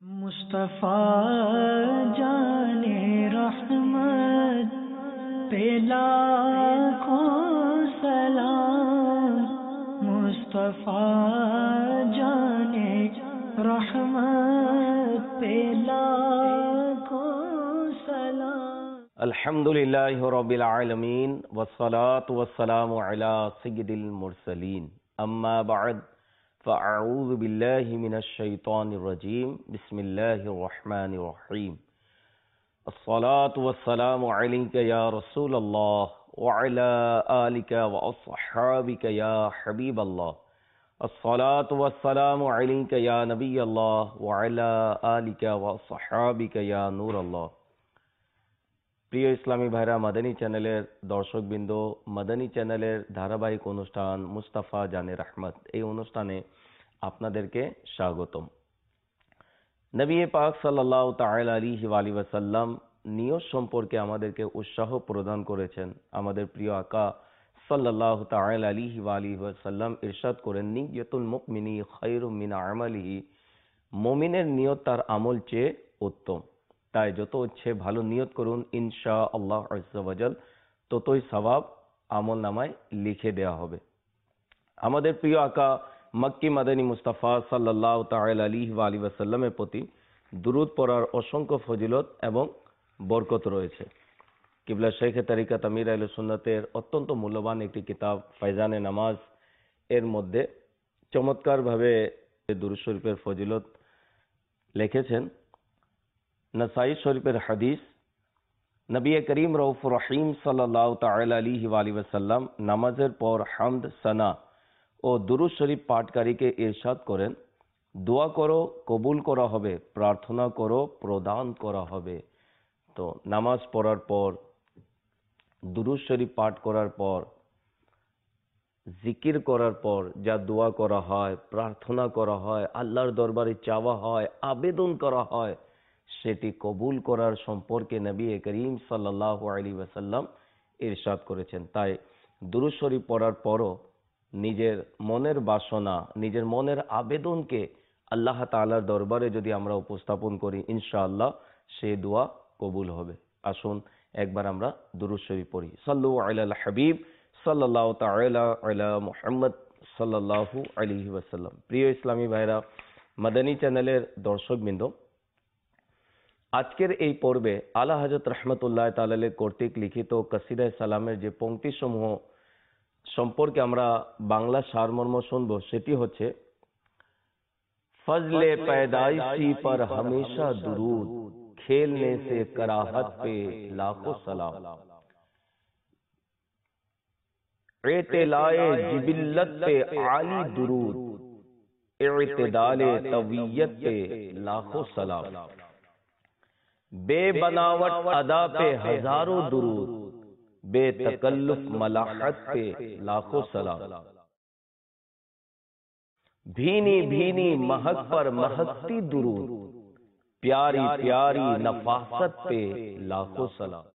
مصطفیٰ جانے رحمت پہ لاکھوں سلام، مصطفیٰ جانے رحمت پہ لاکھوں سلام۔ الحمدللہ رب العالمین والصلاة والسلام علی سید المرسلین، اما بعد فاعوذ باللہ من الشیطان الرجیم، بسم اللہ الرحمن الرحیم۔ الصلاة والسلام علیک یا رسول اللہ وعلی آلک واصحابک یا حبیب اللہ، الصلاة والسلام علیک یا نبی اللہ وعلی آلک واصحابک یا نور اللہ۔ প্রিয় ইসলামী ভাইরা, মাদানী চ্যানেলের দর্শকবৃন্দ, মাদানী চ্যানেলের ধারাবাহিক অনুষ্ঠান মুস্তাফা জানে রহমত, এই অনুষ্ঠানে আপনাদেরকে স্বাগতম। নবী পাক সাল্লাল্লাহু তাআলা আলাইহি ওয়া আলিহি ওয়াসাল্লাম নিয়ত সম্পর্কে আমাদেরকে উৎসাহ প্রদান করেছেন। আমাদের প্রিয় আকা সাল্লাল্লাহু তাআলা আলাইহি ওয়া আলিহি ওয়াসাল্লাম ইরশাদ করেন, নিয়তুল মুমিনি খায়রুম মিন আমালিহি, মুমিনের নিয়ত তার আমল চেয়ে উত্তম। তাই যত ইচ্ছে ভালো নিয়ত করুন, ইনশাআল্লাহ আযজা ওয়া জাল ততই সওয়াব আমল নামায় লিখে দেওয়া হবে। আমাদের প্রিয় আকা মক্কি মাদানী মুস্তাফা সাল্লাল্লাহু তাআলা আলাইহি ওয়া আলিহি ওয়াসাল্লামের প্রতি দুরূদ পড়ার অসংখ্য ফজিলত এবং বরকত রয়েছে। কিবলা শেখ তরিকত আমির আহলে সুন্নাতের অত্যন্ত মূল্যবান একটি কিতাব ফায়জানে নামাজ, এর মধ্যে চমৎকারভাবে দুরূদ শরীফের ফজিলত লিখেছেন। নাসাই শরীফের হাদিস, নবী করিম রউফুর রহিম সাল্লাল্লাহু তাআলা আলাইহি ওয়া আলিহি ওয়াসাল্লাম নামাজের পর হামদ, সানা ও দুরূদ শরীফ পাঠকারীকে ইরশাদ করেন, দোয়া করো কবুল করা হবে, প্রার্থনা করো প্রদান করা হবে। তো নামাজ পড়ার পর, দুরূদ শরীফ পাঠ করার পর, জিকির করার পর যা দোয়া করা হয়, প্রার্থনা করা হয়, আল্লাহর দরবারে চাওয়া হয়, আবেদন করা হয়, সেটি কবুল করার সম্পর্কে নবী করিম সাল্লাল্লাহু আলাইহি ওয়াসাল্লাম ইরশাদ করেছেন। তাই দুরূদ শরীফ পড়ার পরও নিজের মনের বাসনা, নিজের মনের আবেদনকে আল্লাহ তাআলার দরবারে যদি আমরা উপস্থাপন করি, ইনশাআল্লাহ সেই দোয়া কবুল হবে। আসুন একবার আমরা দুরূদ শরীফ পড়ি। সাল্লু আলাল হাবিব সাল্লাল্লাহু তাআলা আলা মুহাম্মদ সাল্লাল্লাহু আলাইহি ওয়াসাল্লাম। প্রিয় ইসলামী ভাইরা, মাদানী চ্যানেলের দর্শকবৃন্দ, আজকের এই পর্বে আলা হযরত রাহমাতুল্লাহ তাআলা কর্তৃক লিখিত কসিদা সালামের যে পংক্তিসমূহ সম্পর্কে আমরা বাংলা সারমর্ম শুনব, সেটি হচ্ছে, ফজলে पैदाइशी पर हमेशा दुरूद, खेलने से कराहत पे लाखों सलाम, एतलाए जिबिल्लत पे आली दुरूद, इत्तिदाले तवीयत पे लाखों सलाम, बेबनावट अदा पे हजारों दुरूद, बेतकल्लुफ मलाहत पे लाखों सलाम, भीनी भीनी महक पर महकती दुरूद, प्यारी प्यारी नफासत पे लाखों सलाम,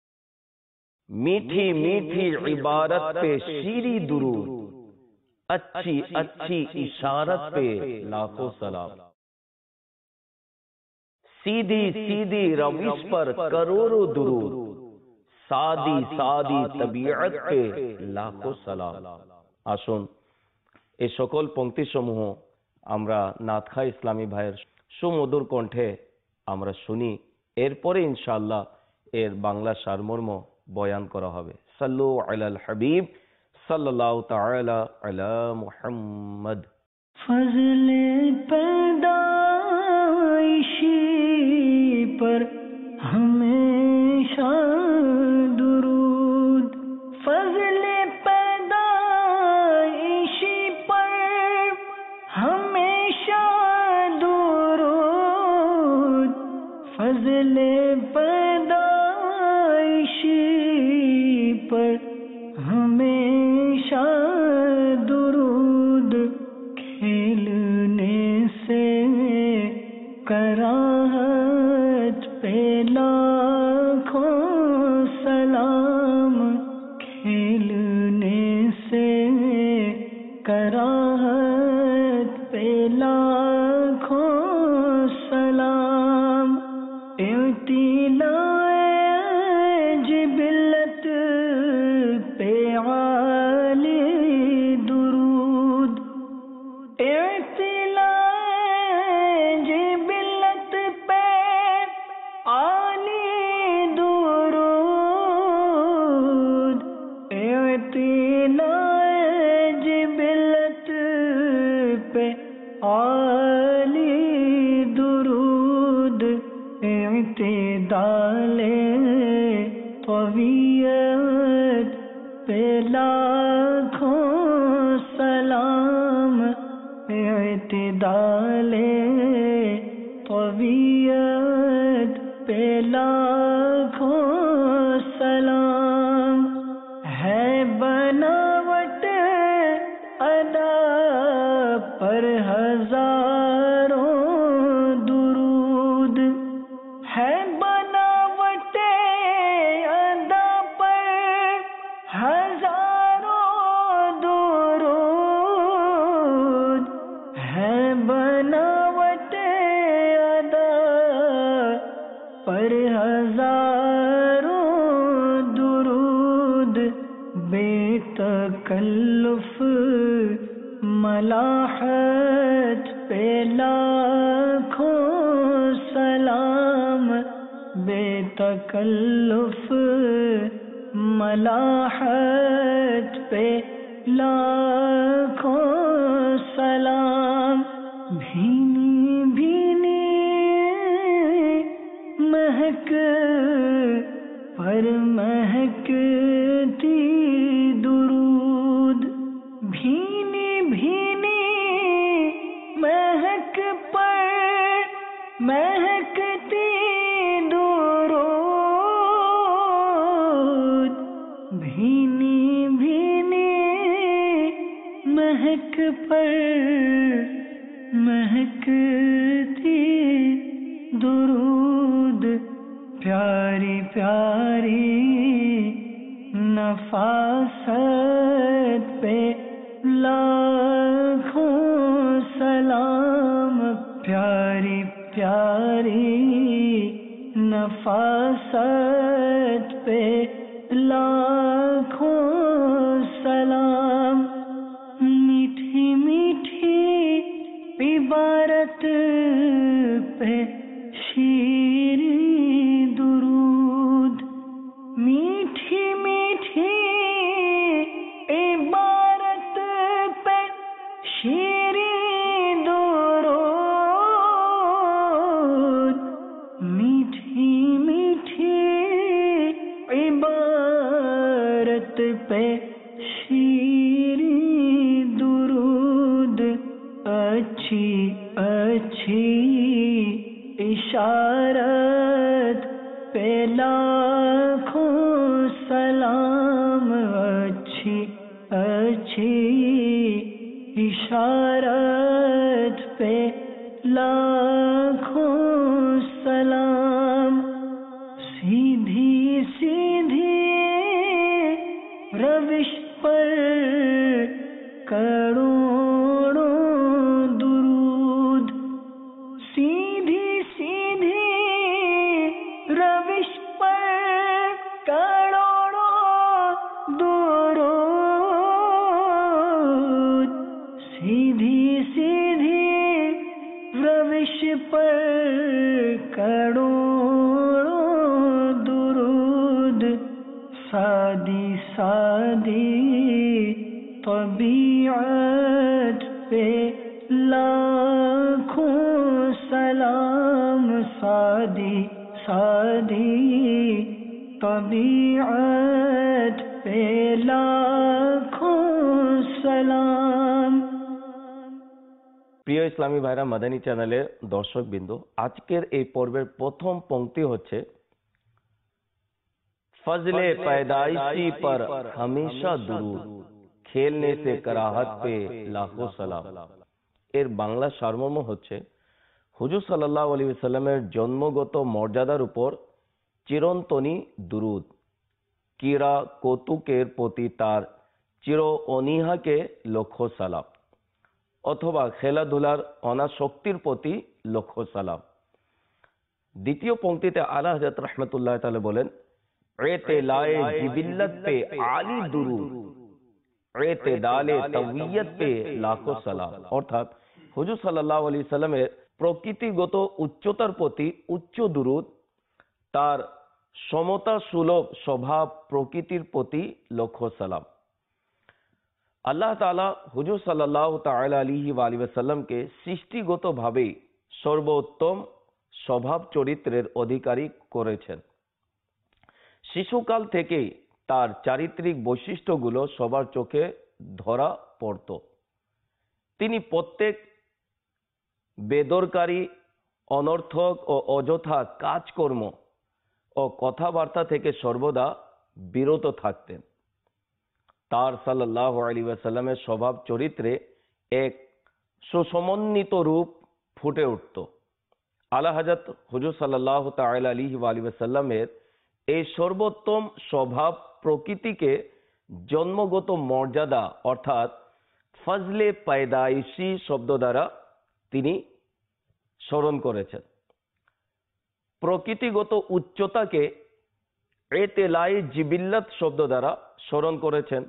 मीठी मीठी इबारत पे शीरी दुरूद, अच्छी अच्छी इशारत पे लाखों सलाम, सीधी सीधी रविश पर करोड़ों दुरूद, सादी सादी तबीयत पे लाखों सलाम। আসুন এই সকল পংক্তিসমূহ আমরা নাতখা ইসলামী ভাইয়ের সুমধুর কণ্ঠে আমরা শুনি, এরপরে ইনশাআল্লাহ এর বাংলা সারমর্ম বয়ান করা হবে। সাল্লু আলাল হাবিব সাল্লাল্লাহু তাআলা আলা মুহাম্মদ। ফজলে पैदाइशी पर हमेशा दुरूद, फजले पैदाइशी पर हमेशा दुरूद, फजले पैदाइशी पर हमेशा दुरूद, खेलने से कराहत पे लाखों सलाम, खेलने से कराहत पे लाखों सलाम। اعتدال طبیعت پہ لاکھوں سلام، اعتدال طبیعت پہ لاکھوں سلام، ہے بناوٹ ادا پر ہزاروں درود، ہے بناوٹ ادا پر ہزاروں درود، ہے بناوٹ ادا پر ہزاروں درود، بے تکلف ملاحت پہ لاکھوں سلام، بے تکلف ملاحت پہ لاکھوں سلام، بھینی بھینی مہک پر مہکتی درود، بھینی بھینی مہک پر مہکتی درود، بھینی بھینی مہک پر مہکتی درود، پیاری پیاری نفاست پہ لاکھوں سلام، پیاری پیاری نفاست پہ لاکھوں سلام، میٹھی میٹھی عبارت پہ شیریں درود، میٹھی میٹھی عبارت پہ شیریں درود، میٹھی میٹھی عبارت پہ شیریں درود، اچھی اچھی اشارت پہ لاکھوں سلام، اچھی اچھی اشارت پہ لاکھوں سلام، سیدھی سیدھی روش پر کروڑوں درود، سیدھی سیدھی روش پر کروڑوں درود، سیدھی سیدھی روش پر کروڑوں درود، سادی سادی طبیعت پہ لاکھوں سلام، سادی سادی طبیعت پہ لاکھوں سلام۔ প্রিয় ইসলামী ভাইরা, মাদানী চ্যানেলের দর্শকবৃন্দ, আজকের এই পর্বের প্রথম পংক্তি হচ্ছে ফজলে पैदाइशी पर हमेशा दुरूद, खेलने से कराहत पे लाखों সালাম। এর বাংলা সারমর্ম হচ্ছে, হুজুর সাল্লাল্লাহু আলাইহি ওয়াসাল্লামের জন্মগত মর্যাদার উপর চিরন্তনী দুরুদ, ক্রীড়া কৌতুকের প্রতি তার চির অনীহাকে লক্ষ সালাম, অথবা খেলাধুলার অনাসক্তির প্রতি লক্ষ সালাম। দ্বিতীয় পংক্তিতে আলা হযরত রাহমাতুল্লাহ তাআলা বলেন, এতেলায়ে জিবিল্লাত পে আলী দুরুদ, এতেদালে তাওয়িয়ত পে লাখো সালাম। অর্থাৎ হুজুর সাল্লাল্লাহু আলাইহি ওয়াসাল্লামের প্রকৃতিগত উচ্চতার প্রতি উচ্চ দুরুদ, তার সমতা সুলভ স্বভাব প্রকৃতির প্রতি লক্ষ সালাম। আল্লাহ তাআলা হুজুর সাল্লাল্লাহু তাআলা আলাইহি ওয়া আলিহি ওয়াসাল্লামকে সৃষ্টিগতভাবে সর্বোত্তম, স্বভাব চরিত্রের অধিকারী করেছেন। শিশুকাল থেকেই তার চারিত্রিক বৈশিষ্ট্যগুলো সবার চোখে ধরা পড়ত। তিনি প্রত্যেক বেদরকারী, অনর্থক ও অযথা কাজকর্ম ও কথাবার্তা থেকে সর্বদা বিরত থাকতেন। তার সাল্লাল্লাহু আলাইহি ওয়াসাল্লামের স্বভাব চরিত্রে এক সুসমন্বিত রূপ ফুটে উঠত। আলা হযরত হুজুর সাল্লাল্লাহু তাআলা আলাইহি ওয়াসাল্লামের এই সর্বোত্তম স্বভাব প্রকৃতিকে জন্মগত মর্যাদা অর্থাৎ ফজলে পায়দাইশি শব্দ দ্বারা তিনি স্মরণ করেছেন। প্রকৃতিগত উচ্চতাকে এতেলাই জিবিল্লাত শব্দ দ্বারা স্মরণ করেছেন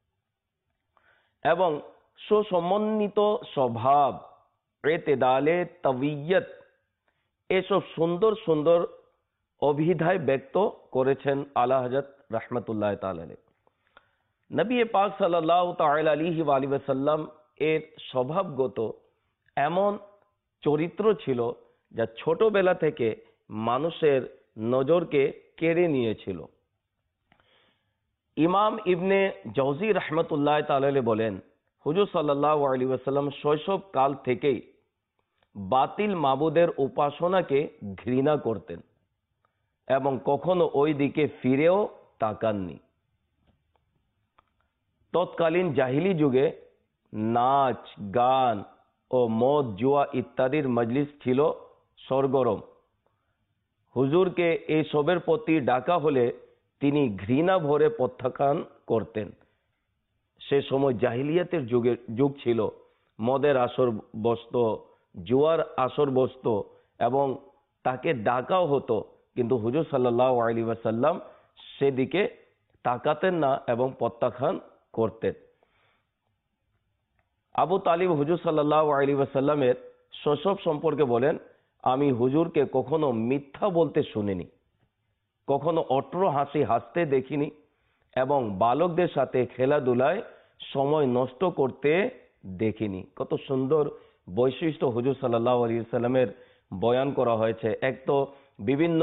এবং সুসমন্বিত স্বভাব এতেদালে তাবিয়ত এসব সুন্দর সুন্দর অভিধায় ব্যক্ত করেছেন আলা হযরত রাহমাতুল্লাহ তাআলা আলাইহি। নবী পাক সাল্লাল্লাহু তাআলা আলাইহি ওয়াসাল্লাম এর স্বভাবগত এমন চরিত্র ছিল যা ছোটবেলা থেকে মানুষের নজরকে কেড়ে নিয়েছিল। ইমাম ইবনে জওজি রাহমাতুল্লাহ তাআলা আলাইহি বলেন, হুজুর সাল্লাল্লাহু আলাইহি ওয়াসাল্লাম শৈশব কাল থেকেই বাতিল মাবুদের উপাসনাকে ঘৃণা করতেন এবং কখনো ওই দিকে ফিরেও তাকাননি। তৎকালীন জাহিলি যুগে নাচ, গান ও মদ, জুয়া ইত্যাদির মজলিস ছিল সরগরম। হুজুরকে এই সবের প্রতি ডাকা হলে তিনি ঘৃণা ভরে প্রত্যাখ্যান করতেন। সে সময় জাহিলিয়াতের যুগ ছিল। মদের আসর বসত, জুয়ার আসর বসত এবং তাকে ডাকাও হতো, কিন্তু হুজুর সাল্লাল্লাহু আলাইহি ওয়াসাল্লাম সেদিকে তাকাতেন না এবং প্রত্যাখ্যান করতেন। আবু তালিব হুজুর সাল্লাল্লাহু আলাইহি ওয়াসাল্লামের শৈশব সম্পর্কে বলেন, আমি হুজুরকে কখনো মিথ্যা বলতে শুনিনি, কখনো অট্র হাসি হাসতে দেখিনি এবং বালকদের সাথে খেলাধুলায় সময় নষ্ট করতে দেখিনি। কত সুন্দর বৈশিষ্ট্য হুজুর সাল্লাল্লাহু আলাইহি ওয়াসাল্লামের বয়ান করা হয়েছে। এক তো বিভিন্ন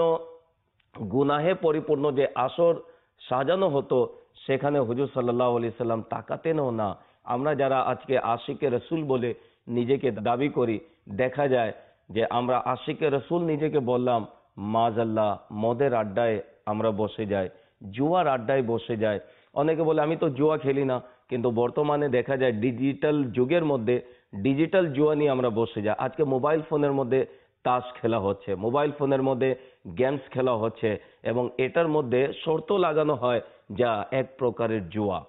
গুনাহে পরিপূর্ণ যে আসর সাজানো হতো, সেখানে হুজুর সাল্লাল্লাহু আলাইহি ওয়াসাল্লাম তাকাতেনও না। আমরা যারা আজকে আশিকে রসুল বলে নিজেকে দাবি করি, দেখা যায় যে আমরা আশিকে রসুল নিজেকে বললাম, মাজাল্লাহ মদের আড্ডায় আমরা বসে যাই, জুয়ার আড্ডায় বসে যাই। অনেকে বলে আমি তো জুয়া খেলি না, কিন্তু বর্তমানে দেখা যায় ডিজিটাল যুগের মধ্যে ডিজিটাল জুয়া নিয়ে আমরা বসে যাই। আজকে মোবাইল ফোনের মধ্যে তাস খেলা হচ্ছে, মোবাইল ফোনের মধ্যে গেমস খেলা হচ্ছে এবং এটার মধ্যে শর্ত লাগানো হয় যা এক প্রকারের জুয়া।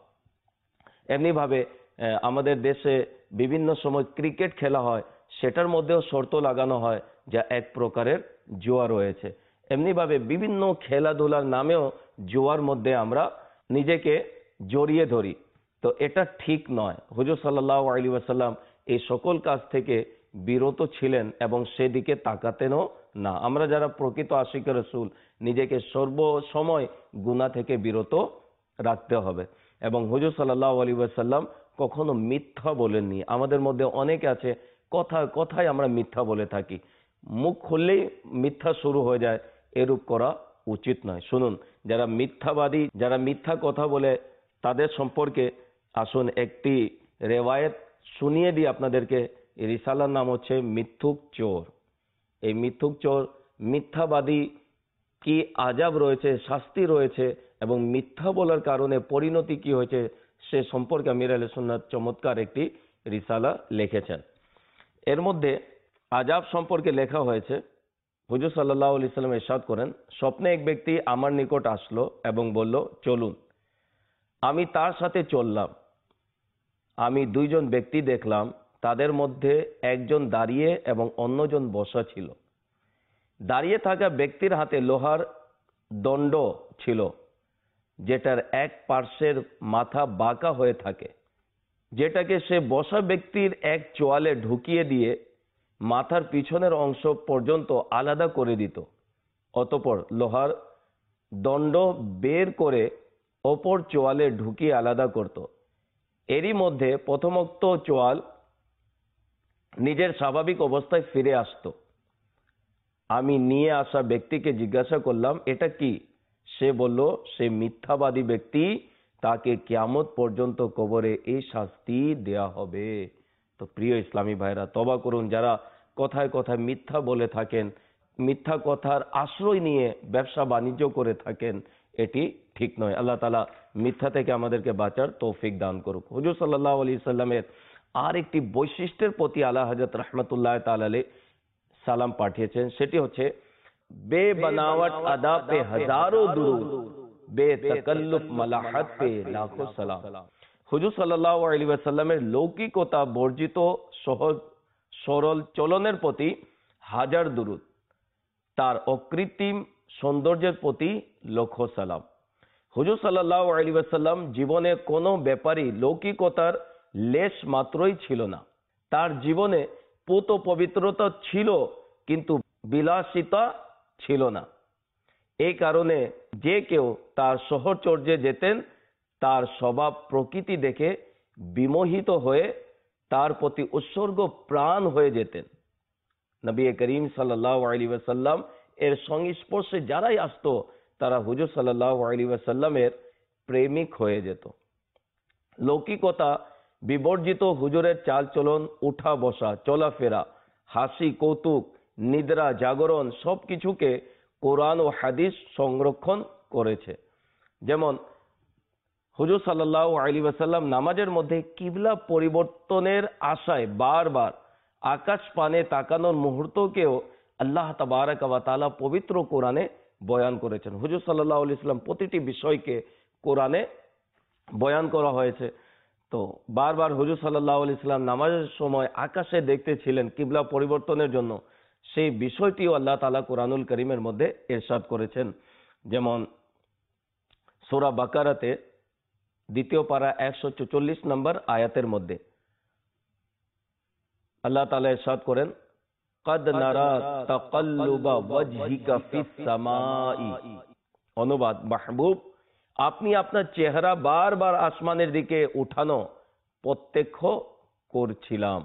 এমনিভাবে আমাদের দেশে বিভিন্ন সময় ক্রিকেট খেলা হয়, সেটার মধ্যেও শর্ত লাগানো হয় যা এক প্রকারের জুয়া রয়েছে। এমনিভাবে বিভিন্ন খেলাধুলার নামেও জুয়ার মধ্যে আমরা নিজেকে জড়িয়ে ধরি। তো এটা ঠিক নয়। হুজুর সাল্লাল্লাহু আলাইহি ওয়াসাল্লাম এই সকল কাজ থেকে বিরত ছিলেন এবং সেদিকে তাকাতেনও না। আমরা যারা প্রকৃত আশিকে রসুল, নিজেকে সর্বসময় গুনাহ থেকে বিরত রাখতে হবে। এবং হুজুর সাল্লাল্লাহু আলাইহি ওয়াসাল্লাম কখনো মিথ্যা বলেননি। আমাদের মধ্যে অনেকে আছে কথায় আমরা মিথ্যা বলে থাকি, মুখ খুললেই মিথ্যা শুরু হয়ে যায়। এরূপ করা উচিত নয়। শুনুন, যারা মিথ্যাবাদী, যারা মিথ্যা কথা বলে, তাদের সম্পর্কে আসুন একটি রেওয়ায়েত শুনিয়ে দিই আপনাদেরকে। এই রিসালার নাম হচ্ছে মিথ্যুক চোর। এই মিথ্যুক চোর, মিথ্যাবাদী কি আযাব রয়েছে, শাস্তি রয়েছে এবং মিথ্যা বলার কারণে পরিণতি কি হয়েছে সে সম্পর্কে আমির আহলে সুন্নাত চমৎকার একটি রিসালা লিখেছেন। এর মধ্যে আযাব সম্পর্কে লেখা হয়েছে, হুজুর সাল্লাল্লাহু আলাইহি ওয়াসাল্লাম ইরশাদ করেন, স্বপ্নে এক ব্যক্তি আমার নিকট আসলো এবং বলল, চলুন। আমি তার সাথে চললাম। আমি দুইজন ব্যক্তি দেখলাম, তাদের মধ্যে একজন দাঁড়িয়ে এবং অন্যজন বসা ছিল। দাঁড়িয়ে থাকা ব্যক্তির হাতে লোহার দণ্ড ছিল, যেটার এক পার্শ্বের মাথা বাঁকা হয়ে থাকে, যেটাকে সে বসা ব্যক্তির এক চোয়ালে ঢুকিয়ে দিয়ে মাথার পিছনের অংশ পর্যন্ত আলাদা করে দিত। অতঃপর লোহার দণ্ড বের করে অপর চোয়ালে ঢুকিয়ে আলাদা করত। এরই মধ্যে প্রথমোক্ত চোয়াল নিজের স্বাভাবিক অবস্থায় ফিরে আসত। আমি নিয়ে আসা ব্যক্তিকে জিজ্ঞাসা করলাম এটা কি? সে বলল সে মিথ্যাবাদী ব্যক্তি, তাকে কিয়ামত পর্যন্ত কবরে এই শাস্তি দেয়া হবে। তো প্রিয় ইসলামী ভাইরা, তওবা করুন যারা কথায় কথায় মিথ্যা বলে থাকেন, মিথ্যা কথার আশ্রয় নিয়ে ব্যবসা বাণিজ্য করে থাকেন, এটি ঠিক নয়। আল্লাহ তাআলা মিথ্যা থেকে আমাদেরকে বাঁচার তৌফিক দান করুক। হুজুর সাল্লাল্লাহু আলাইহি সাল্লামের আর একটি বৈশিষ্ট্যের প্রতি আলা হযরত রাহমাতুল্লাহ তাআলা আলাইহি সালাম পাঠিয়েছেন, সেটি হচ্ছে বেবানাওয়াট আদা পে হাজারো দুরুদ, বেতাকাল্লুফ মালাহাত পে লাখো সালাম। হুজুর সাল্লাল্লাহু আলাইহি ওয়াসাল্লামের লৌকিকতা বর্জিত সহজ সরল চলনের প্রতি হাজার দুরুদ, তার অকৃত্রিম সৌন্দর্যের প্রতি লক্ষ সালাম। হুজুর সাল্লাল্লাহু আলাইহি ওয়াসাল্লাম জীবনে কোনো ব্যাপারই লৌকিকতার লেশ মাত্রই ছিল না। তার জীবনে পুত পবিত্রতা ছিল, কিন্তু বিলাসিতা ছিল না। এই কারণে যে কেউ তার সহচর্যে যেতেন, তার স্বভাব প্রকৃতি দেখে বিমোহিত হয়ে তার প্রতি উৎসর্গ প্রাণ হয়ে যেতেন। নবী করিম সাল্লাল্লাহু আলাইহি ওয়াসাল্লাম এর সংস্পর্শে যারাই আসতো, তারা হুজুর সাল্লাল্লাহু আলাইহি ওয়াসাল্লামের প্রেমিক হয়ে যেত। লৌকিকতা বিবর্জিত হুজুরের চালচলন, উঠা বসা, চলাফেরা, হাসি, কৌতুক, নিদ্রা, জাগরণ সবকিছুকে কোরআন ও হাদিস সংরক্ষণ করেছে। যেমন হুজুর সাল্লাল্লাহু আলাইহি ওয়াসাল্লাম নামাজের মধ্যে কিবলা পরিবর্তনের আশায় বারবার আকাশ পানে তাকানোর মুহূর্তকেও আল্লাহ তাবারাক ওয়া তাআলা পবিত্র কোরআনে বয়ান করেছেন। হুজুর সাল্লাল্লাহু আলাইহি ওয়াসাল্লাম প্রতিটি বিষয়কে কোরআনে বয়ান করা হয়েছে। তো বারবার হুজুর সাল্লাল্লাহু আলাইহি ওয়াসাল্লাম নামাজের সময় আকাশে দেখতেছিলেন কিবলা পরিবর্তনের জন্য, সেই বিষয়টিও আল্লাহ তাআলা কোরআনুল কারীমের মধ্যে ইরশাদ করেছেন। যেমন সূরা বাকারাতে দ্বিতীয় পারা 144 নম্বর আয়াতের মধ্যে আল্লাহ তাআলা ইরশাদ করেন, قد نرى تقلب وجهك في السماء। অনুবাদ, মাহবুব আপনি আপনার চেহারা বারবার আসমানের দিকে উঠানো প্রত্যক্ষ করছিলাম।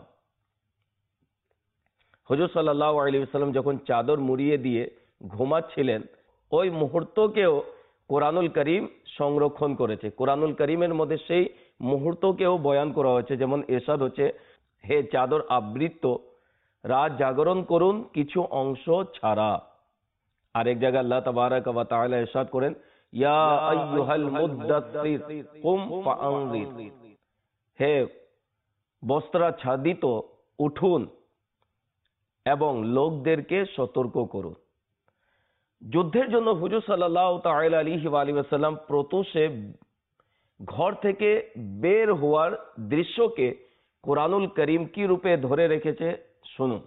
হুজুর সাল্লাল্লাহু আলাইহি ওয়াসাল্লাম যখন চাদর মুড়িয়ে দিয়ে ঘুমাচ্ছিলেন, ওই মুহূর্তকেও কোরআনুল কারীম সংরক্ষণ করেছে। কোরআনুল কারীমের মধ্যে সেই মুহূর্তকেও বয়ান করা হয়েছে। যেমন ইরশাদ হচ্ছে, হে চাদর আবৃত, রাত জাগরণ করুন কিছু অংশ ছাড়া। আরেক জায়গায় আল্লাহ তাবারাক ওয়া তাআলা ইরশাদ করেন, ইয়া আইয়ুহাল মুদ্দাসসির কুম ফাআনজির, হে বস্ত্রাচ্ছাদিত উঠুন এবং লোকদেরকে সতর্ক করুন। যুদ্ধের জন্য হুজুর সাল্লাল্লাহু তাআলা আলাইহি ওয়াসাল্লাম প্রত্যুষে ঘর থেকে বের হওয়ার দৃশ্যকে কোরআনুল কারীম কি রূপে ধরে রেখেছে শুনুন।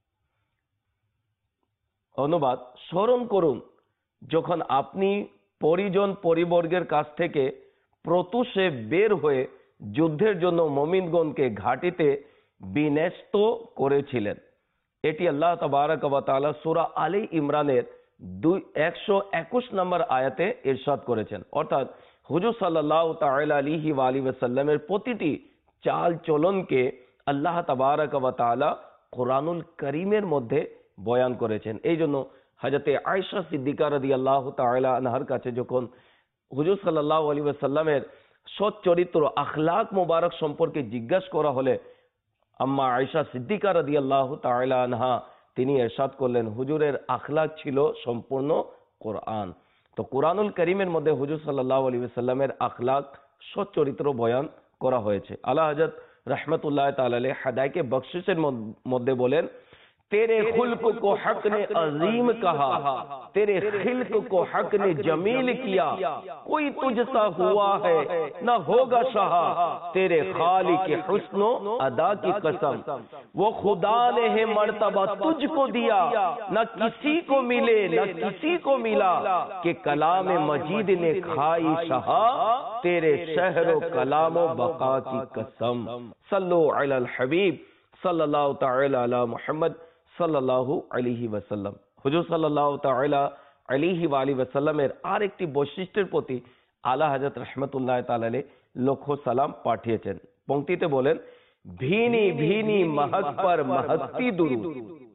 অনুবাদ, স্মরণ করুন যখন আপনি পরিজন পরিবর্গের কাছ থেকে প্রত্যুষে বের হয়ে যুদ্ধের জন্য মুমিনগণকে ঘাঁটিতে বিন্যস্ত করেছিলেন। এটি আল্লাহ তাবারাক ওয়া তাআলা সূরা আলী ইমরানের 121 নম্বর আয়াতে ইরশাদ করেছেন। অর্থাৎ হুজুর সাল্লাল্লাহু তাআলা আলাইহি ওয়াসাল্লামের প্রতিটি চাল চলনকে আল্লাহ তাবারাক ওয়া তাআলা কোরআনুল কারীমের মধ্যে বয়ান করেছেন। এই জন্য হযরতে আয়েশা সিদ্দিকা রাদিয়াল্লাহু তাআলা আনহার কাছে যখন হুজুর সাল্লাল্লাহু আলাইহি ওয়াসাল্লামের সৎ চরিত্র, আখলাক মোবারক সম্পর্কে জিজ্ঞাসা করা হলে আম্মা আয়েশা সিদ্দিকা রাদিয়াল্লাহু তাআলা আনহা তিনি ইরশাদ করলেন, হুজুরের আখলাক ছিল সম্পূর্ণ কোরআন। তো কোরআনুল কারীমের মধ্যে হুজুর সাল্লাল্লাহু আলাইহি ওয়াসাল্লামের আখলাক, সৎ চরিত্র বয়ান করা হয়েছে। আলা হযরত রাহমাতুল্লাহ তাআলা আলাইহি হাদায়েকে বখশিশের মধ্যে বলেন, तेरे खुल्क को हक ने अजीम कहा, तेरे खिल्क को हक ने जमील किया, कोई तुझसा हुआ है न होगा शाहा, तेरे खालिक के हुस्नो अदा की कसम, वो खुदा ने है मर्तबा तुझको दिया, न किसी को मिले न किसी को मिला, कि कलाम मजीद ने खाई शहा, तेरे शहरो कलामो बका की कसम। सल्लु अलल हबीब सल्लल्लाहु ताला अला मुहम्मद সাল্লাল্লাহু আলাইহি ওয়াসাল্লাম। হুজুর সাল্লাল্লাহু তাআলা আলাইহি ওয়াসাল্লামের আরেকটি বৈশিষ্ট্যের প্রতি আলা হযরত রাহমাতুল্লাহ তাআলা আলাইহি লক্ষ সালাম পাঠিয়েছেন। পংক্তিতে বলেন, ভিনি ভিনি महक पर महकती दुरूद,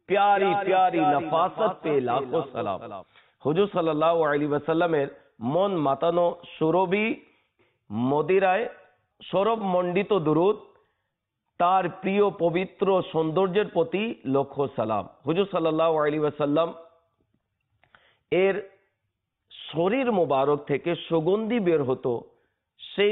प्यारी प्यारी नफासत पे लाखों सलाम। হুজুর সাল্লাল্লাহু আলাইহি ওয়াসাল্লামের মন মাতানো সুরভি মদিরায় সৌরভ মণ্ডিত দুরুদ, তার প্রিয় পবিত্র সৌন্দর্যের প্রতি লক্ষ সালাম। হুজুর সাল্লাল্লাহু আলাইহি ওয়াসাল্লাম এর শরীর মোবারক থেকে সুগন্ধি বের হতো, সেই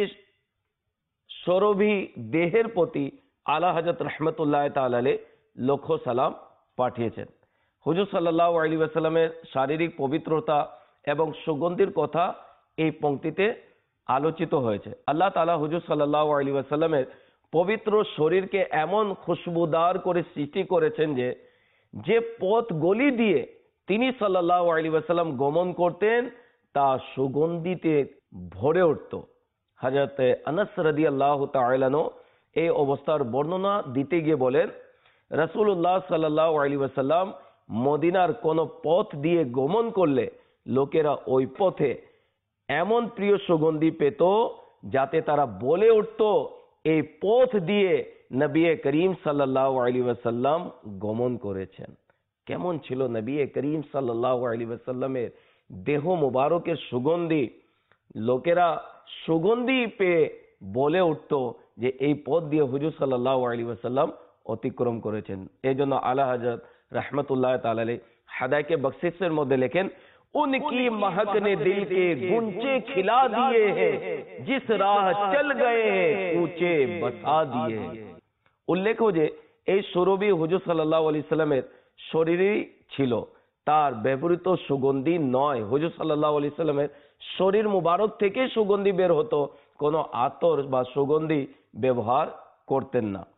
সৌরভী দেহের প্রতি আলা হযরত রাহমাতুল্লাহ তাআলা আলাইহি লক্ষ সালাম পাঠিয়েছেন। হুজুর সাল্লাল্লাহু আলাইহি ওয়াসাল্লামের শারীরিক পবিত্রতা এবং সুগন্ধির কথা এই পংক্তিতে আলোচিত হয়েছে। আল্লাহ তাআলা হুজুর সাল্লাল্লাহু আলাইহি ওয়াসাল্লামের পবিত্র শরীরকে এমন খুশবুদার করে সৃষ্টি করেছেন যে যে পথ গলি দিয়ে তিনি সাল্লাল্লাহু আলাইহি ওয়াসাল্লাম গমন করতেন তা সুগন্ধিতে ভরে উঠত। হযরত আনাস রাদিয়াল্লাহু তাআলা আনহু এই অবস্থার বর্ণনা দিতে গিয়ে বলেন, রাসূলুল্লাহ সাল্লাল্লাহু আলাইহি ওয়াসাল্লাম মদিনার কোন পথ দিয়ে গমন করলে লোকেরা ওই পথে এমন প্রিয় সুগন্ধি পেত যাতে তারা বলে উঠত এই পথ দিয়ে নবী করিম সাল্লাল্লাহু আলাইহি ওয়াসাল্লাম গমন করেছেন। কেমন ছিল নবী করিম সাল্লাল্লাহু আলাইহি ওয়াসাল্লামের দেহ মুবারকের সুগন্ধি, লোকেরা সুগন্ধি পেয়ে বলে উঠত যে এই পথ দিয়ে হুজুর সাল্লাল্লাহু আলাইহি ওয়াসাল্লাম অতিক্রম করেছেন। এই জন্য আলা হযরত रहमतुल्लाह ताला अलैह हदाय के बख्शिशेर मध्य लेखें, उनकी महक ने दिल के गुंचे खिला दिए हैं, जिस राह चल गए हैं ऊंचे बसा दिए हैं। उल्लेख हो जे এই সুরভি হুজুর সাল্লাল্লাহু আলাইহি সাল্লামের শরীরেই ছিল, তার ব্যবহৃত সুগন্ধি নয়। হুজুর সাল্লাল্লাহু আলাইহি সাল্লামের শরীর মুবারক থেকে সুগন্ধি বের হতো, কোনো আতর বা সুগন্ধি ব্যবহার করতেন না।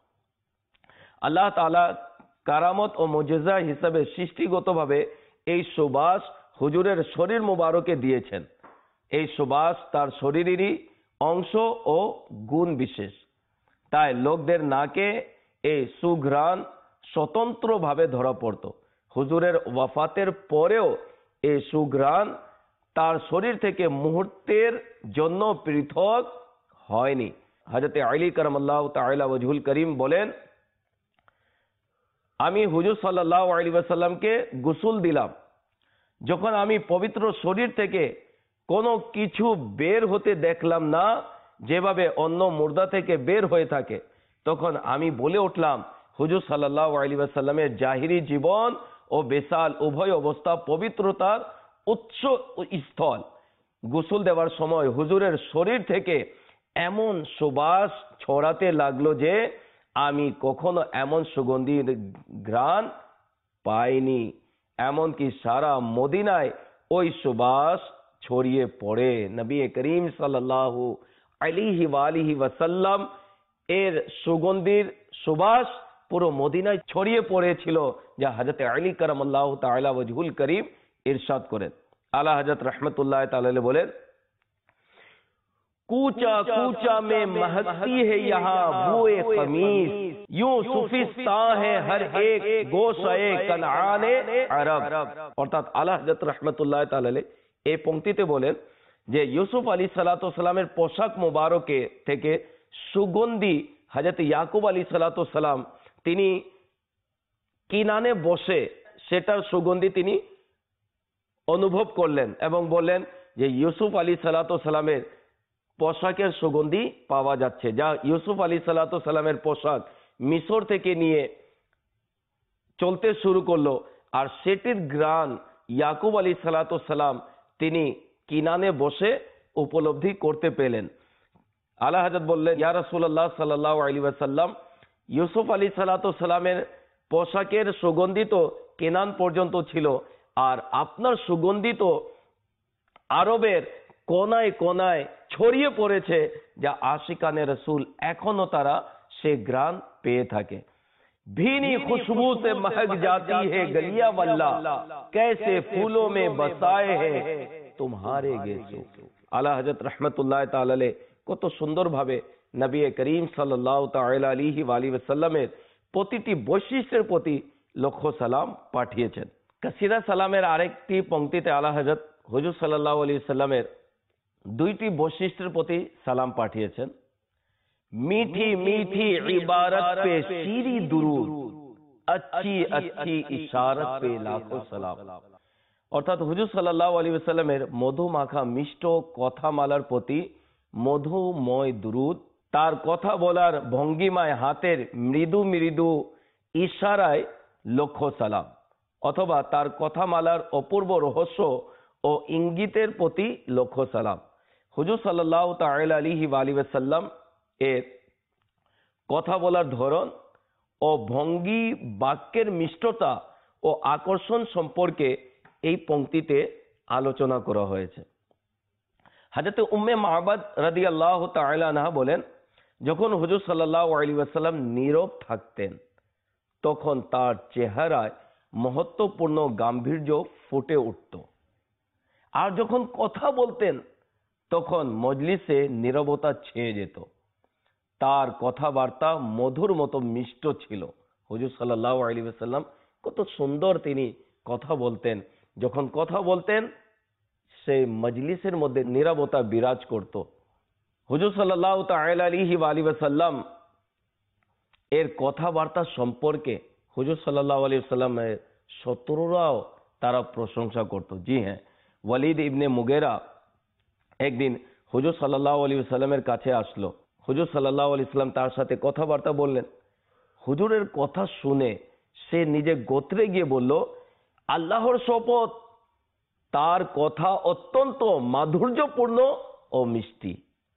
আল্লাহ তাআলা কারামত ও মুজিজা হিসাবে সৃষ্টিগতভাবে এই সুবাস হুজুরের শরীর মুবারকে দিয়েছেন। এই সুবাস তার শরীরেরই অংশ ও গুণ বিশেষ, তাই লোকদের নাকে এই সুঘ্রাণ স্বতন্ত্রভাবে ধরা পড়ত। হুজুরের ওয়াফাতের পরেও এই সুঘ্রাণ তার শরীর থেকে মুহূর্তের জন্য পৃথক হয়নি। হযরত আলী কারামাল্লাহু তাআলা ওয়াজহুল করিম বলেন, আমি হুজুর সাল্লাল্লাহু আলাইহি ওয়াসাল্লামকে গোসল দিলাম, যখন আমি পবিত্র শরীর থেকে কোনো কিছু বের হতে দেখলাম না যেভাবে অন্য মুর্দা থেকে বের হয়ে থাকে, তখন আমি বলে উঠলাম হুজুর সাল্লাল্লাহু আলাইহি ওয়াসাল্লামের জাহিরি জীবন ও বেসাল উভয় অবস্থা পবিত্রতার উৎস স্থল। গোসল দেওয়ার সময় হুজুরের শরীর থেকে এমন সুবাস ছড়াতে লাগলো যে আমি কখনো এমন সুগন্ধির ঘ্রাণ পাইনি। এমনকি সারা মদিনায় ওই সুবাস ছড়িয়ে পড়ে। নবী করিম সাল্লাল্লাহু আলাইহি ওয়াসাল্লাম এর সুগন্ধির সুবাস পুরো মদিনায় ছড়িয়ে পড়েছিল, যা হযরত আলী কারামাল্লাহু তাআলা ওয়াজহুল করিম ইরশাদ করেন। আলা হযরত রাহমাতুল্লাহ তাআলা আলাইহি বলেন, कूचा कूचा में महकती है यहाँ बुए खमीस, यूं सुफिस्ता है हर एक गोशे कनाने अरब। অর্থাৎ আলা হযরত রাহমাতুল্লাহ তাআলা আলাইহি এই পংক্তিতে বলেন যে ইউসুফ আলাইহিস সালাতু সালামের পোশাক মোবারকে থেকে সুগন্ধি হযরত ইয়াকুব আলাইহিস সালাতু সালাম তিনি কিনানে বসে সেটার সুগন্ধি তিনি অনুভব করলেন এবং বললেন যে ইউসুফ আলাইহিস সালাতু সালামের পোশাকের সুগন্ধি পাওয়া যাচ্ছে, যা ইউসুফ আলাইহিস সালাতু সালামের পোশাক মিশর থেকে নিয়ে চলতে শুরু করলো, আর সেটির ঘ্রাণ ইয়াকুব আলাইহিস সালাতু সালাম তিনি কিনানে বসে উপলব্ধি করতে পেলেন। আলা হযরত বললেন, ইয়া রাসূলুল্লাহ সাল্লাল্লাহু আলাইহি ওয়াসাল্লাম, ইউসুফ আলাইহিস সালাতু সালামের পোশাকের সুগন্ধি তো কেনান পর্যন্ত ছিল, আর আপনার সুগন্ধি তো আরবের কোনায় কোনায় ছড়িয়ে পড়েছে, যা আশিকানে রসুল এখনো তারা সে ঘ্রাণ পেয়ে থাকে। भीनी खुशबू से महक जाती है गलियां वल्ला, कैसे फूलों में बसाए हैं तुम्हारे गेसो। আলা হযরত রাহমাতুল্লাহ তাআলা আলাইহি কত সুন্দরভাবে নবী করিম সাল্লাল্লাহু তাআলা আলাইহি ওয়াসাল্লামের প্রতিটি বৈশিষ্ট্যের প্রতি লক্ষ সালাম পাঠিয়েছেন। কাসিদা সালামের আরেকটি পংক্তিতে আলা হযরত হুজুর সাল্লাল্লাহু আলাইহি ওয়াসাল্লামের দুইটি বৈশিষ্ট্যের প্রতি সালাম পাঠিয়েছেন। मीठी मीठी इबारत पे शीरी दुरूद, अच्छी अच्छी इशारत पे लाखों सलाम। অর্থাৎ হুজুর সাল্লাল্লাহু আলাইহি ওয়াসাল্লামের মধু মাখা মিষ্ট কথামালার প্রতি মধুময় দুরূদ, তার কথা বলার ভঙ্গিমায় হাতের মৃদু মৃদু ইশারায় লক্ষ সালাম, অথবা তার কথামালার অপূর্ব রহস্য ও ইঙ্গিতের প্রতি লক্ষ সালাম। হুজুর সাল্লাল্লাহু তাআলা আলাইহি ওয়াসাল্লাম এর কথা বলার ধরন ও ভঙ্গি, বাক্যের মিষ্টতা ও আকর্ষণ সম্পর্কে এই পংক্তিতে আলোচনা করা হয়েছে। হযরত উম্মে মা'বাদ রাদিয়াল্লাহু তাআলা আনহা বলেন, যখন হুজুর সাল্লাল্লাহু আলাইহি ওয়াসাল্লাম নীরব থাকতেন তখন তার চেহারায় মহত্বপূর্ণ গাম্ভীর্য ফুটে উঠত, আর যখন কথা বলতেন তখন মজলিসে নীরবতা ছেয়ে যেত। তার কথাবার্তা মধুর মতো মিষ্ট ছিল। হুজুর সাল্লাল্লাহু আলাইহি ওয়াসাল্লাম কত সুন্দর তিনি কথা বলতেন। যখন কথা বলতেন সেই মজলিসের মধ্যে নীরবতা বিরাজ করত। হুজুর সাল্লাল্লাহু তাআলা আলাইহি ওয়াসাল্লাম এর কথাবার্তা সম্পর্কে হুজুর সাল্লাল্লাহু আলাইহি ওয়াসাল্লামের শত্রুরাও তারা প্রশংসা করত। জি হ্যাঁ, ওয়ালিদ ইবনে মুগীরা একদিন হুজুর সাল্লাল্লাহু আলাইহি ওয়াসাল্লামের কাছে আসলো। হুজুর সাল্লাল্লাহু আলাইহি ওয়াসাল্লাম তার সাথে কথাবার্তা বললেন। হুজুরের কথা শুনে সে নিজে গোত্রে গিয়ে বলল, আল্লাহর শপথ, তার কথা অত্যন্ত মাধুর্যপূর্ণ ও মিষ্টি।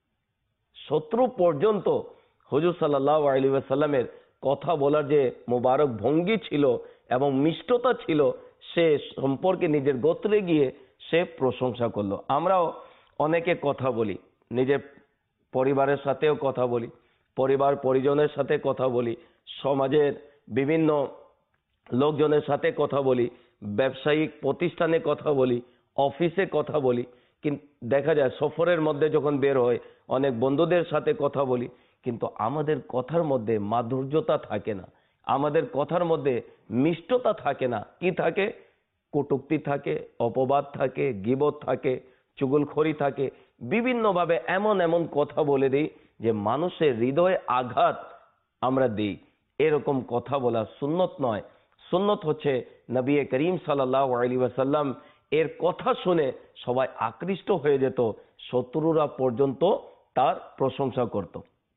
শত্রু পর্যন্ত হুজুর সাল্লাল্লাহু আলাইহি ওয়াসাল্লামের কথা বলার যে মোবারক ভঙ্গি ছিল এবং মিষ্টতা ছিল, সে সম্পর্কে নিজের গোত্রে গিয়ে সে প্রশংসা করলো। আমরাও অনেকে কথা বলি, নিজের পরিবারের সাথেও কথা বলি, পরিবার পরিজনের সাথে কথা বলি, সমাজের বিভিন্ন লোকজনের সাথে কথা বলি, ব্যবসায়িক প্রতিষ্ঠানে কথা বলি, অফিসে কথা বলি। কিন্তু দেখা যায় সফরের মধ্যে যখন বের হয় অনেক বন্ধুদের সাথে কথা বলি, কিন্তু আমাদের কথার মধ্যে মাধুর্যতা থাকে না, আমাদের কথার মধ্যে মিষ্টতা থাকে না। কি থাকে? কটূক্তি থাকে, অপবাদ থাকে, গীবত থাকে, চুগলখড়ি থাকে। বিভিন্নভাবে এমন এমন কথা বলে দিই যে মানুষের হৃদয়ে আঘাত আমরা দিই। এরকম কথা বলা সুন্নত নয়। সুন্নত হচ্ছে নবী করিম সাল্লাল্লাহু আলাইহি ওয়াসাল্লাম এর কথা শুনে সবাই আকৃষ্ট হয়ে যেত, শত্রুরা পর্যন্ত তার প্রশংসা করত।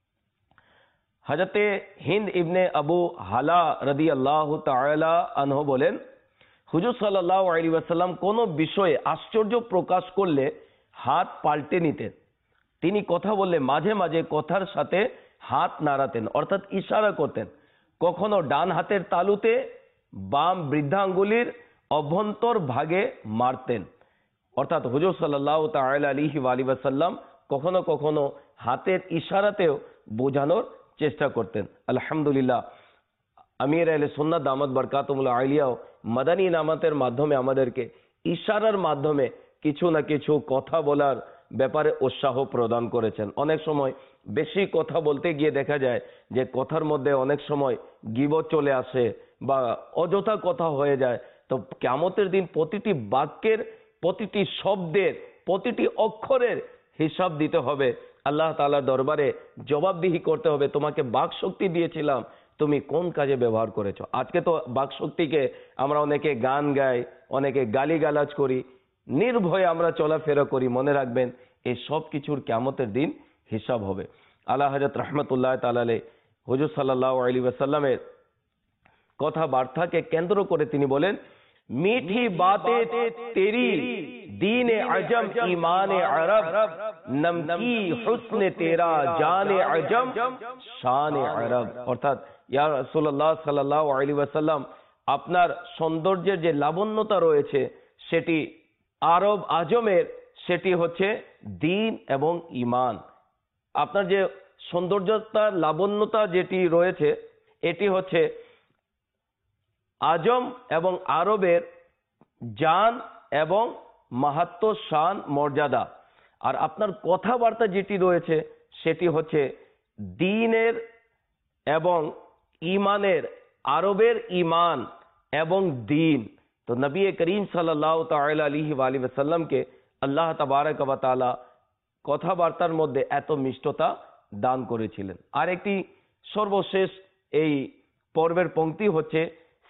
হযরতে হিন্দ ইবনে আবু হালা রাদিয়াল্লাহু তাআলা আনহু বলেন, হুজুর সাল্লাল্লাহু আলাইহি ওয়াসাল্লাম কোনো বিষয়ে আশ্চর্য প্রকাশ করলে হাত পাল্টে নিতেন। তিনি কথা বললে মাঝে মাঝে কথার সাথে হাত নাড়াতেন, অর্থাৎ ইশারা করতেন। কখনো ডান হাতের তালুতে বাম বৃদ্ধাঙ্গুলির অভ্যন্তর ভাগে মারতেন। অর্থাৎ হুজুর সাল্লাল্লাহু তাআলা আলাইহি ওয়াসাল্লাম কখনো কখনো হাতের ইশারাতেও বোঝানোর চেষ্টা করতেন। আলহামদুলিল্লাহ, আমির আহলে সুন্নাত দামাত বরকাতুহুল আলিয়াও মাদানী ইনামাতের মাধ্যমে আমাদেরকে ইশারার মাধ্যমে কিছু না কিছু কথা বলার ব্যাপারে উৎসাহ প্রদান করেছেন। অনেক সময় বেশি কথা বলতে গিয়ে দেখা যায় যে কথার মধ্যে অনেক সময় গীবত চলে আসে বা অযথা কথা হয়ে যায়। তো কিয়ামতের দিন প্রতিটি বাক্যের, প্রতিটি শব্দের, প্রতিটি অক্ষরের হিসাব দিতে হবে। আল্লাহ তাআলার দরবারে জবাবদিহি করতে হবে। তোমাকে বাক শক্তি দিয়েছিলাম, তুমি কোন কাজে ব্যবহার করেছো? আজকে তো বাক শক্তিকে আমরা অনেকে গান গাই, অনেকে গালিগালাজ করি, নির্ভয়ে আমরা চলাফেরা করি। মনে রাখবেন এই সব কিছুর কিয়ামতের দিন হিসাব হবে। আলা হযরত রাহমাতুল্লাহ তাআলা আলাইহি হুজুর সাল্লাল্লাহু আলাইহি ওয়াসাল্লামের কথাবার্তাকে কেন্দ্র করে তিনি বলেন, मीठी बातें तेरी दीन अजम ईमान अरब, नमकी हुस्न तेरा जान अजम शान अरब। অর্থাৎ ইয়া রাসূলুল্লাহ সাল্লাল্লাহু আলাইহি ওয়াসাল্লাম, আপনার সৌন্দর্যের যে লাবণ্যতা রয়েছে সেটি আরব আজমের, সেটি হচ্ছে দ্বীন এবং ঈমান। আপনার যে সৌন্দর্যতা, লাবণ্যতা যেটি রয়েছে এটি হচ্ছে আজম এবং আরবের জান এবং মাহাত্ম্য, শান, মর্যাদা। আর আপনার কথাবার্তা যেটি রয়েছে সেটি হচ্ছে দ্বীনের এবং ঈমানের, আরবের ঈমান এবং দ্বীন। তো নবী করিম সাল্লাল্লাহু তাআলা আলাইহি ওয়াসাল্লামকে আল্লাহ তাবারক ওয়া তাআলা কথাবার্তার মধ্যে এত মিষ্টতা দান করেছিলেন। আর একটি সর্বশেষ এই পর্বের পংক্তি হচ্ছে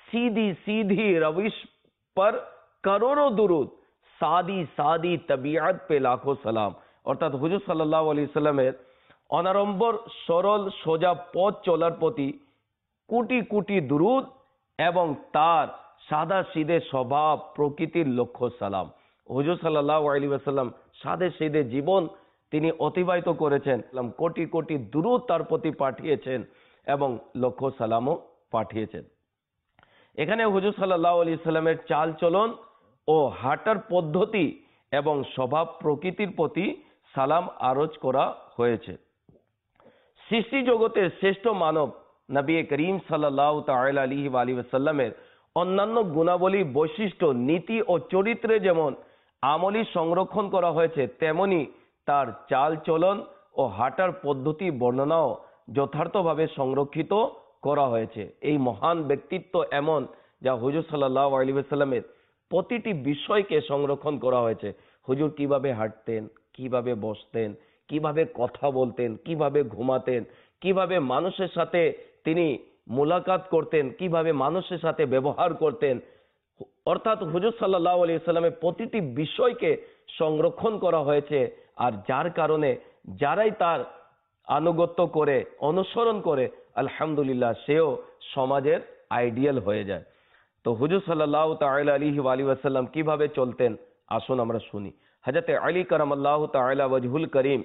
सीधी सीधी रविश पर करोड़ों दुरूद, सादी सादी तबियत पे लाखों সালাম। অর্থাৎ হুজুর সাল্লাল্লাহু আলাইহি সাল্লামের অনাড়ম্বর সরল সোজা পথ চলার প্রতি কোটি কোটি দুরুদ এবং তার সাদা সিধে স্বভাব প্রকৃতির লক্ষ্য সালাম। হুজুর সাল্লাল্লাহু আলাইহি ওয়াসাল্লাম সাদে সিধে জীবন তিনি অতিবাহিত করেছেন, কোটি কোটি দুরুদ তার প্রতি পাঠিয়েছেন এবং লক্ষ্য সালামও পাঠিয়েছেন। এখানে হুজুর সাল্লাল্লাহু আলাইহি সাল্লামের চাল চলন ও হাঁটার পদ্ধতি এবং স্বভাব প্রকৃতির প্রতি সালাম আরজ করা হয়েছে। সৃষ্টি জগতের শ্রেষ্ঠ মানব নবী করিম সাল্লাল্লাহু তাআলা আলাইহি ওয়াসাল্লামের অন্যান্য গুণাবলী, বৈশিষ্ট্য, নীতি ও চরিত্রে যেমন আমলি সংরক্ষণ করা হয়েছে, তেমনি তার চাল চলন ও হাঁটার পদ্ধতি বর্ণনাও যথার্থভাবে সংরক্ষিত করা হয়েছে। এই মহান ব্যক্তিত্ব এমন যা হুজুর সাল্লাল্লাহু আলাইহি ওয়াসাল্লামের প্রতিটি বিষয়কে সংরক্ষণ করা হয়েছে। হুজুর কিভাবে হাঁটতেন, কিভাবে বসতেন, কিভাবে কথা বলতেন, কিভাবে ঘুমাতেন, কিভাবে মানুষের সাথে তিনি মুলাকাত করতেন, কিভাবে মানুষের সাথে ব্যবহার করতেন। অর্থাৎ হুজুর সাল্লাল্লাহু আলাইহি ওয়াসাল্লামের প্রতিটি বিষয়কে সংরক্ষণ করা হয়েছে। আর যার কারণে যারাই তার আনুগত্য করে, অনুসরণ করে, আলহামদুলিল্লাহ সেও সমাজের আইডিয়াল হয়ে যায়। তো হুজুর সাল্লাল্লাহু তাআলা আলাইহি ওয়াসাল্লাম কিভাবে চলতেন আসুন আমরা শুনি। হযরত আলী কারামাল্লাহু তাআলা ওয়াজহুল করিম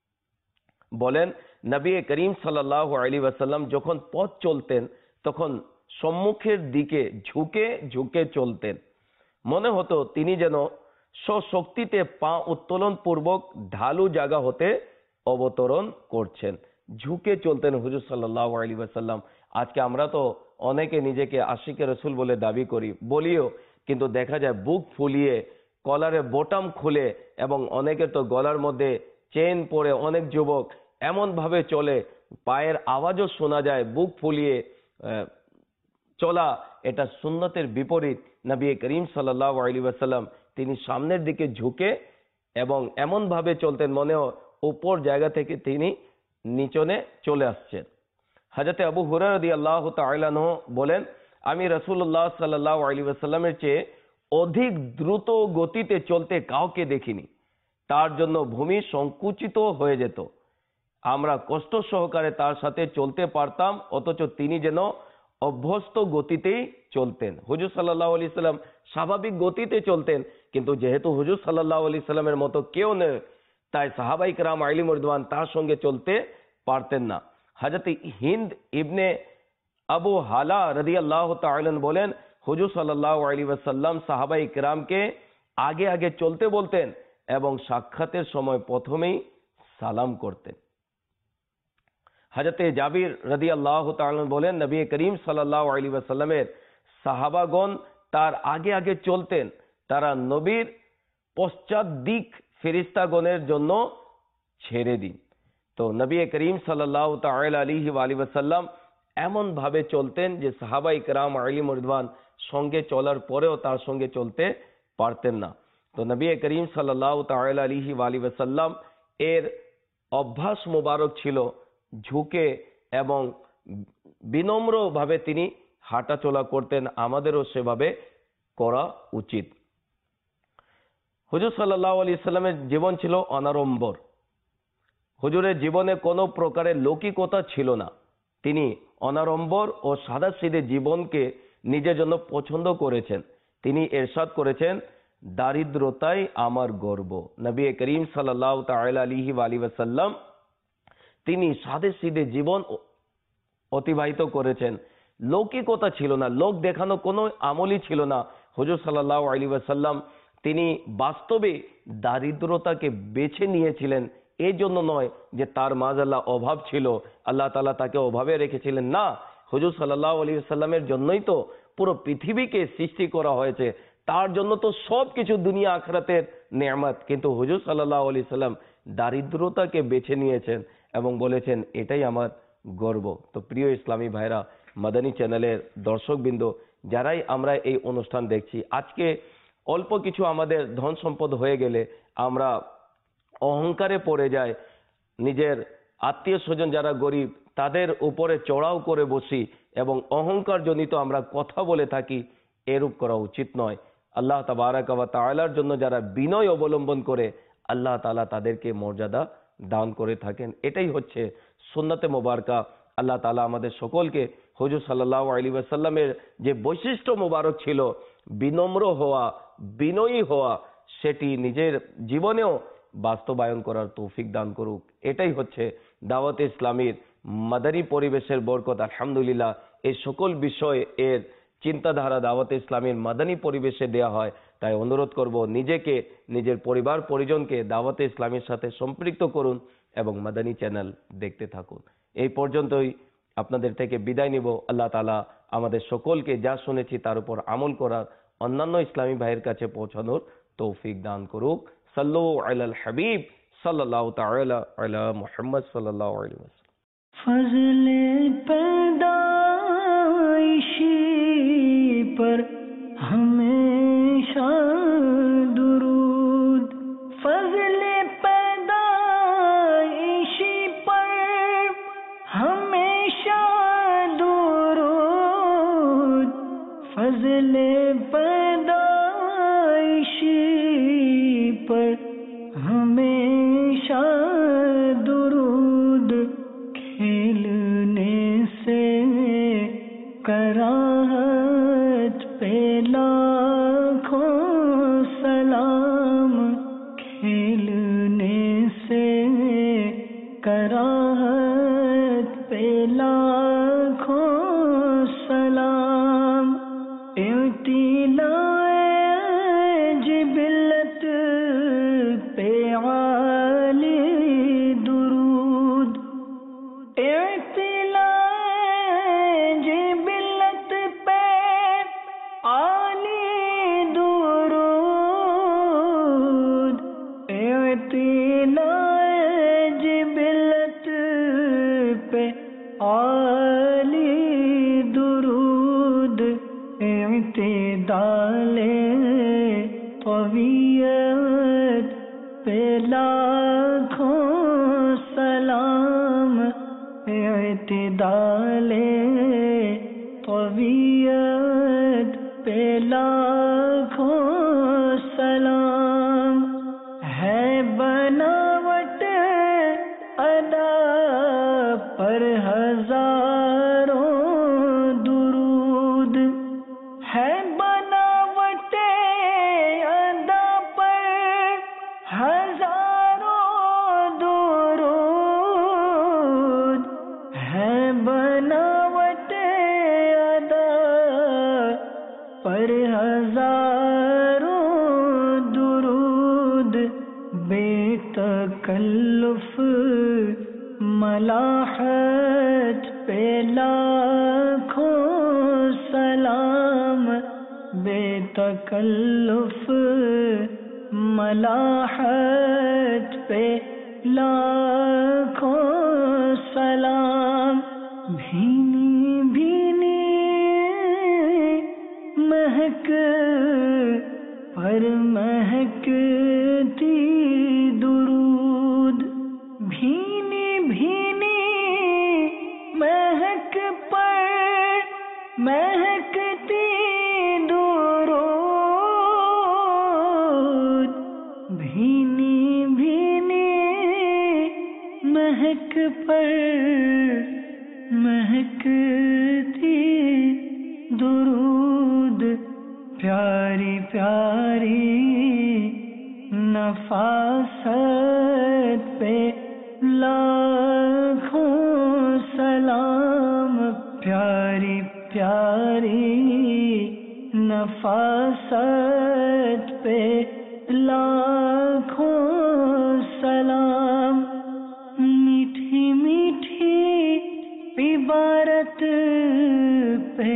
বলেন, নবী করিম সাল্লাল্লাহু আলাইহি ওয়াসাল্লাম যখন পথ চলতেন তখন সম্মুখের দিকে ঝুঁকে ঝুঁকে চলতেন। মনে হতো তিনি যেন স্বশক্তিতে পা উত্তোলন পূর্বক ঢালু জায়গা হতে অবতরণ করছেন। ঝুঁকে চলতেন হুজুর সাল্লাল্লাহু আলাইহি ওয়াসাল্লাম। আজকে আমরা তো অনেকে নিজেকে আশিকে রসুল বলে দাবি করি, বলিও, কিন্তু দেখা যায় বুক ফুলিয়ে কলারে বোতাম খুলে, এবং অনেকে তো গলার মধ্যে চেন পরে, অনেক যুবক এমন ভাবে চলে পায়ের আওয়াজও শোনা যায়, বুক ফুলিয়ে চলা। এটা সুন্নতের বিপরীত। নবী করিম সাল্লাল্লাহু আলাইহি ওয়াসাল্লাম তিনি সামনের দিকে ঝুঁকে এবং এমন ভাবে চলতেন মনে উপর জায়গা থেকে তিনি নিচনে চলে আসছেন। হযরত আবু হুরায়রা রাদিয়াল্লাহু তাআলা আনহু বলেন, আমি রাসূলুল্লাহ সাল্লাল্লাহু আলাইহি ওয়াসাল্লামের চেয়ে অধিক দ্রুত গতিতে চলতে কাউকে দেখিনি। তার জন্য ভূমি সংকুচিত হয়ে যেত। আমরা কষ্ট সহকারে তার সাথে চলতে পারতাম, অথচ তিনি যেন অভ্যস্ত গতিতেই চলতেন। হুজুর সাল্লাল্লাহু আলাইহি সাল্লাম স্বাভাবিক গতিতে চলতেন, কিন্তু যেহেতু হুজুর সাল্লাল্লাহু আলাইহি সাল্লামের মতো কেউ নেই, তাই সাহাবায়ে কেরাম আলাইহিম রিদওয়ান তার সঙ্গে চলতে পারতেন না। হযরত হিন্দ ইবনে আবু হালা রাদিয়াল্লাহু তাআলা বলেন, হুজুর সাল্লাল্লাহু আলাইহি ওয়াসাল্লাম সাহাবায়ে কেরামকে আগে আগে চলতে বলতেন এবং সাক্ষাতের সময় প্রথমেই সালাম করতেন। হযরত জাবির রাদিয়াল্লাহু তাআলা বলেন, নবী করিম সাল্লাল্লাহু আলাইহি ওয়াসাল্লামের সাহাবাগণ তার আগে আগে চলতেন। তারা নবীর পশ্চাৎ দিক ফেরেশতাগণের জন্য ছেড়ে দিন। তো নবী করিম সাল্লাল্লাহু তাআলা আলাইহি ওয়াসাল্লাম এমন ভাবে চলতেন যে সাহাবায়ে কেরাম আলাইহিম রিদওয়ান সঙ্গে চলার পরেও তার সঙ্গে চলতে পারতেন না। তো নবী করিম সাল্লাল্লাহু তাআলা আলাইহি ওয়াসাল্লাম এর অভ্যাস মোবারক ছিল ঝুঁকে এবং বিনম্র ভাবে তিনি হাঁটা চলা করতেন। আমাদেরও সেভাবে করা উচিত। হুজুর সাল্লাল্লাহু আলাইহি সাল্লামের জীবন ছিল অনাড়ম্বর। হুজুরের জীবনে কোনো প্রকারের লৌকিকতা ছিল না। তিনি অনাড়ম্বর ও সাদাসিধে জীবনকে নিজের জন্য পছন্দ করেছেন। তিনি ইরশাদ করেছেন, দারিদ্রতাই আমার গর্ব। নবী করিম সাল্লাল্লাহু তাআলা আলাইহি ওয়াসাল্লাম তিনি সাদাসিধে জীবন অতিবাহিত করেছেন। লৌকিকতা ছিল না, লোক দেখানো কোনো আমলই ছিল না। হুজুর সাল্লাল্লাহু আলাইহি ওয়াসাল্লাম তিনি বাস্তবে দারিদ্রতাকে বেছে নিয়েছিলেন। এই জন্য নয় যে তার মাঝাল্লাহ অভাব ছিল, আল্লাহ তাআলা তাকে অভাবে রেখেছিলেন, না, হুজুর সাল্লাল্লাহু আলাইহি ওয়াসাল্লামের জন্যই তো পুরো পৃথিবীকে সৃষ্টি করা হয়েছে। তার জন্য তো সব কিছু দুনিয়া আখিরাতের নেয়ামত, কিন্তু হুজুর সাল্লাল্লাহু আলাইহি সাল্লাম দারিদ্রতাকে বেছে নিয়েছেন এবং বলেছেন এটাই আমার গর্ব। তো প্রিয় ইসলামী ভাইরা, মাদানী চ্যানেলের দর্শকবৃন্দ, যারাই আমরা এই অনুষ্ঠান দেখছি, আজকে অল্প কিছু আমাদের ধন সম্পদ হয়ে গেলে আমরা অহংকারে পড়ে যাই। নিজের আত্মীয় স্বজন যারা গরিব তাদের উপরে চড়াও করে বসি এবং অহংকারজনিত আমরা কথা বলে থাকি, এরূপ করা উচিত নয়। আল্লাহ তাবারাক ওয়া তাআলার জন্য যারা বিনয় অবলম্বন করে, আল্লাহ তাআলা তাদেরকে মর্যাদা দান করে থাকেন। এটাই হচ্ছে সুন্নতে মোবারকা। আল্লাহ তাআলা আমাদের সকলকে হুজুর সাল্লাল্লাহু আলাইহি ওয়াসাল্লামের যে বৈশিষ্ট্য মোবারক ছিল, বিনম্র হওয়া, বিনয়ী হওয়া, সেটি নিজের জীবনেও বাস্তবায়ন করার তৌফিক দান করুক। এটাই হচ্ছে দাওয়াতে ইসলামীর মাদানী পরিবেশের বরকত। আলহামদুলিল্লাহ, এই সকল বিষয় এর চিন্তাধারা দাওয়াতে ইসলামীর মাদানী পরিবেশে দেয়া হয়। তাই অনুরোধ করব, নিজেকে, নিজের পরিবার পরিজনকে দাওয়াতে ইসলামীর সাথে সম্পৃক্ত করুন এবং মাদানী চ্যানেল দেখতে থাকুন। এই পর্যন্তই আপনাদের থেকে বিদায় নিব। আল্লাহ তাআলা আমাদের সকলকে যা শুনেছি তার উপর আমল করার, অন্যান্য ইসলামী ভাইয়ের কাছে পৌঁছানোর তৌফিক দান করুক। সাল্লু আলাল হাবিব সাল্লাল্লাহু তাআলা আলা মুহাম্মদ সাল্লাল্লাহু আলাইহি ওয়াসাল্লাম। فضل پیدائشی پر ہمیشہ درود، فضل پیدائشی پر ہمیشہ درود، فضل پیدائشی پر ہمیشہ درود، کھیلنے سے کراہت پہ لاکھوں سلام، کھیلنے سے کراہت پہ لاکھوں سلام، اعتلاء جبلت پہ عالی درود، اعتلاء جبلت پہ عالی درود، اعتلاء جبلت پہ عالی درود، اعتدال طبیعت پہ لاکھوں سلام، اعتدال طبیعت پہ لاکھوں سلام، ہے بناوٹ ادا پر ہزاروں درود، ہے بناوٹ ادا پر ہزاروں درود، ہے بناوٹ ادا پر ہزاروں درود، بے تکلف ملاحت پہ لاکھوں سلام، بے تکلف ملاحت پہ لاکھوں سلام، بھینی بھینی مہک پر مہکتی درود، بھینی بھینی مہک پر مہکتی درود، بھینی بھینی مہک پر مہکتی درود، پیاری پیاری نفاست پہ لاکھوں سلام، پیاری پیاری نفاست پہ لاکھوں سلام، میٹھی میٹھی عبارت پہ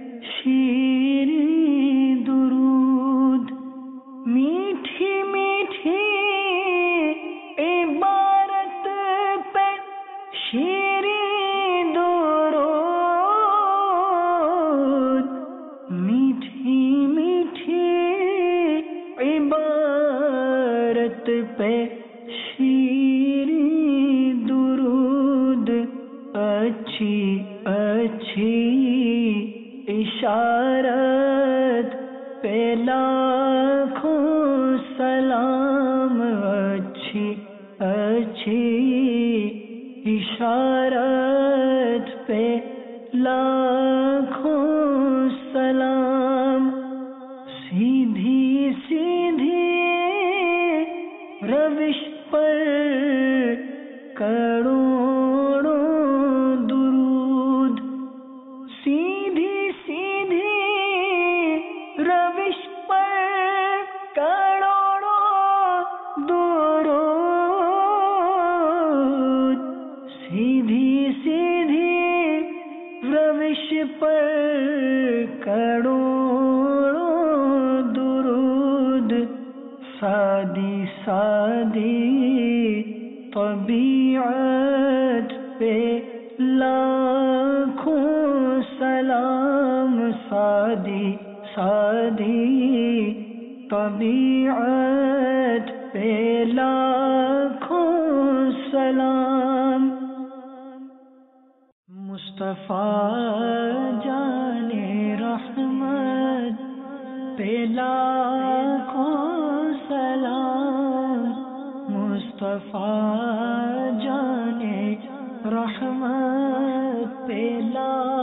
شیریں درود، میٹھی میٹھی عبارت پہ شیریں درود، میٹھی میٹھی عبارت پہ شیریں درود، سادی سادی طبیعت پہ لاکھوں سلام، سادی سادی طبیعت پہ لاکھوں سلام، مصطفیٰ جان رحمت پہ لاکھوں سلام، مصطفیٰ جان رحمت پہ لاکھوں